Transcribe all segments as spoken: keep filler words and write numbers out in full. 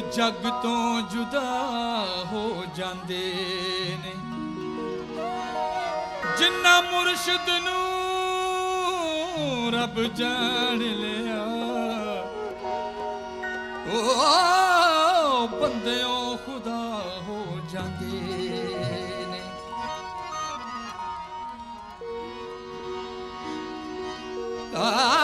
जग तो जुदा हो जांदे ने जिन्ना मुर्शिद नू रब जान लिया ओ बंदियों खुदा हो जांदे ने। आ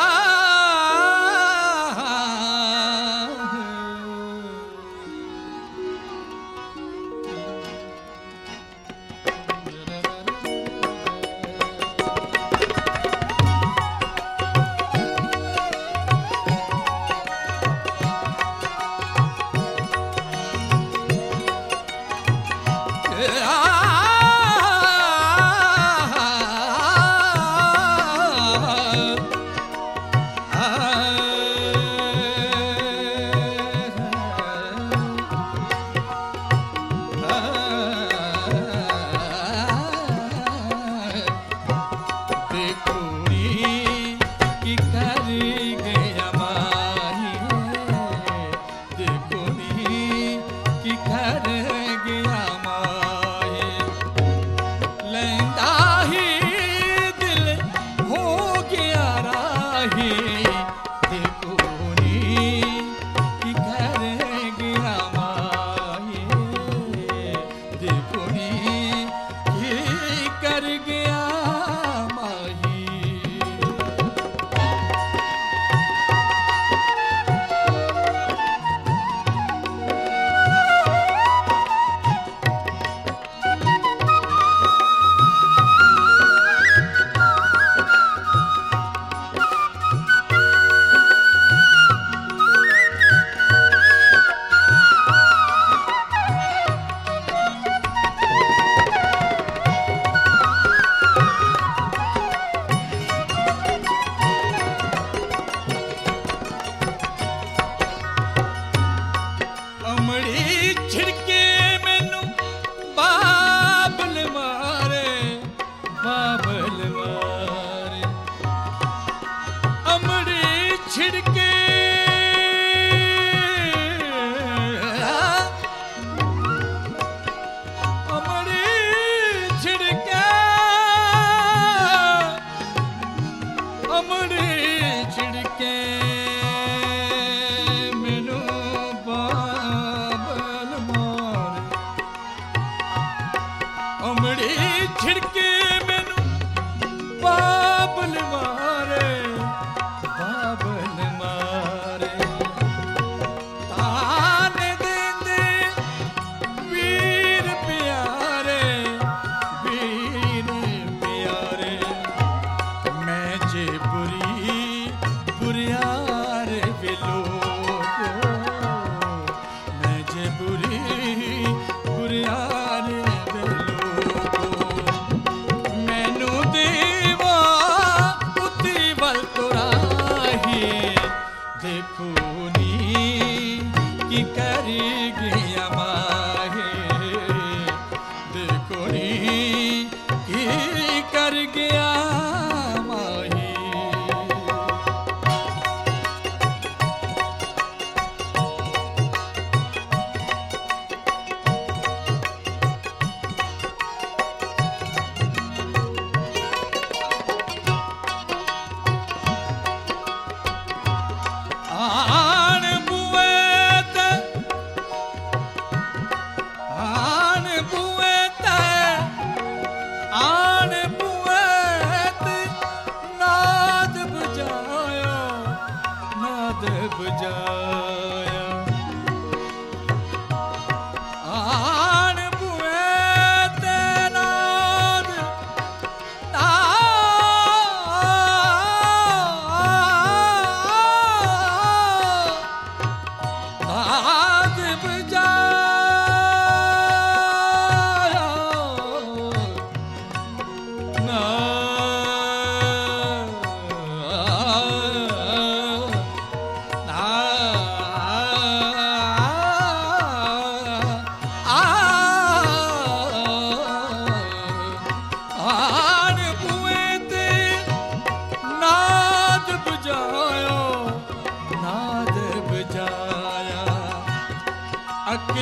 जे बुरी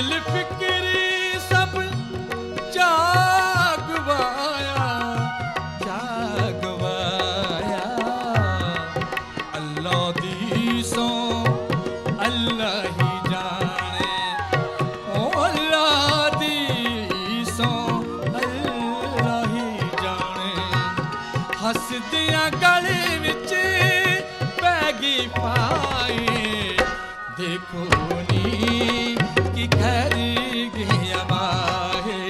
दिल फिक्री सब जागवाया जागवाया अल्लाह दी सो अल्लाह ही जाने ओ अल्लाह दी सो अल्लाह ही जाने हसदियां गले विच पैगी पाए देखो नी कि घर गया माहे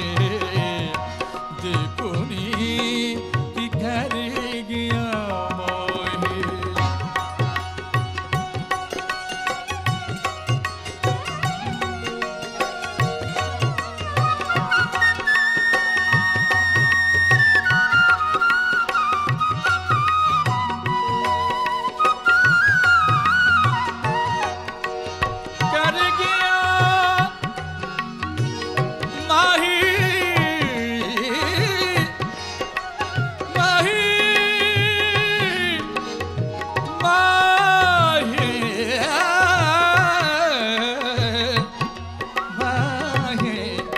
देखो नी कि घर गया मोहे कर गया माही माही माही माही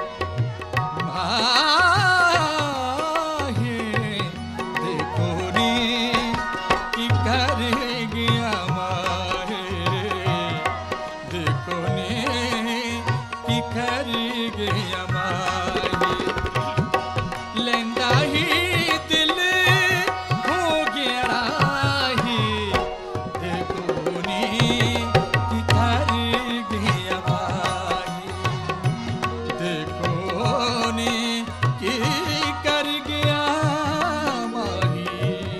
माही देखो नी कि कर गया माहे देखो नी कि कर गया माही लेंदा ही दिल हो गया राही देखो नी कि कर गया माही देखो नी कि कर गया माही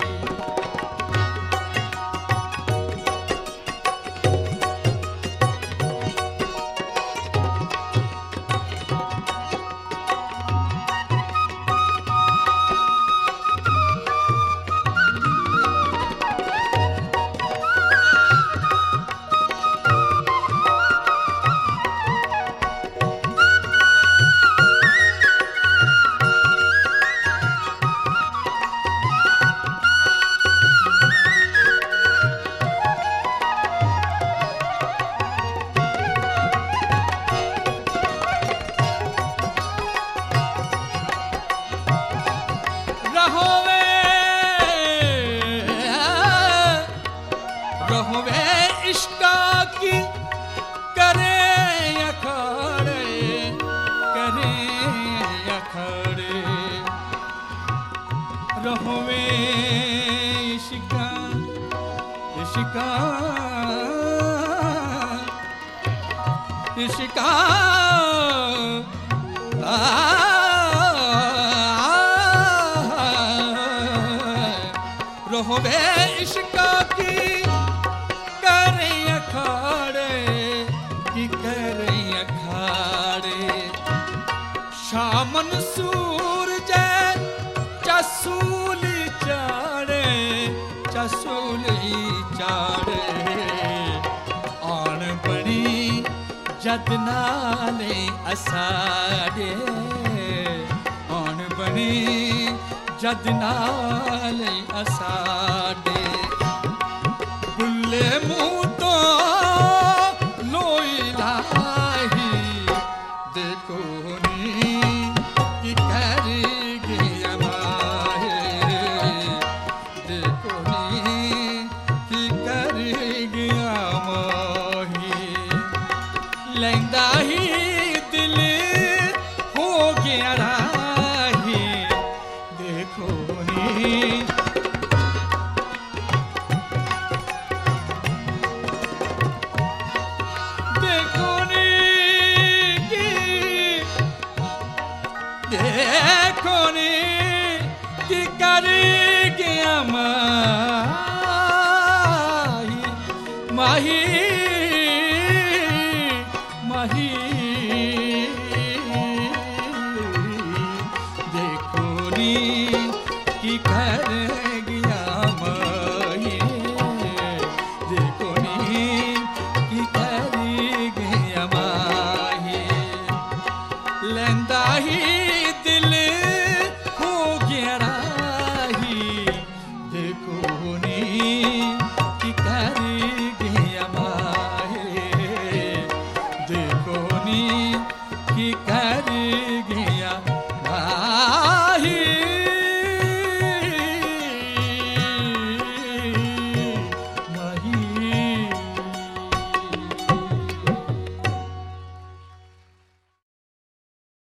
रहोवे रहोवे इश्का की करे अखाड़े करे अखाड़े रहोवे इश्का इश्का इश्का आ रहोवे इश्का की करे अखाड़े की करे अखाड़े शामन सूरज चसूली चाड़े चसूली चाड़े आन बड़ी जद नाले असाड़े आन बड़ी जद नाले असाड़े बुल्ले मुँह तो लोई लाही देखो नी कि कर गया माहे देखो नी कि कर गया मोही लेंदा ही दिल हो गया राही देखो नी देखो नी कि देखो नी कि कर गया माही माही माही देखो नी कि कर गया